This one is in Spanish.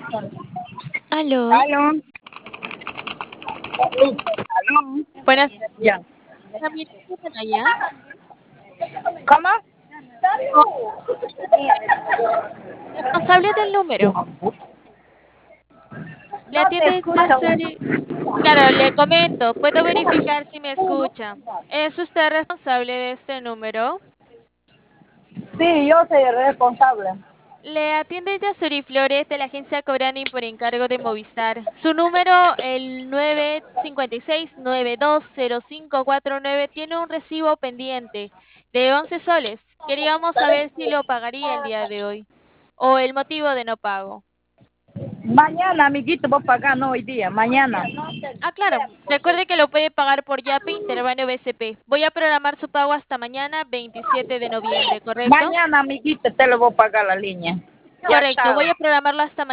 Aló, ¿Aló? ¿Aló? buenas, Ya. Camila, ¿qué tal allá? ¿Cómo? Oh, responsable del número. Le No te atiende escucho. Yasuri. Claro, le comento, puedo verificar si me escucha. ¿Es usted responsable de este número? Sí, yo soy el responsable. Le atiende Yasuri Flores de la agencia Cobrani por encargo de Movistar. Su número, el 956-920549, tiene un recibo pendiente de 11 soles. Queríamos saber si lo pagaría el día de hoy o el motivo de no pago. Mañana, amiguito, voy a pagar, no hoy día, mañana. Ah, claro. Recuerde que lo puede pagar por Yape Interbaneo BCP. Voy a programar su pago hasta mañana, 27 de noviembre, ¿correcto? Mañana, amiguito, te lo voy a pagar la línea. Ya, Correcto. chao. Voy a programarlo hasta mañana.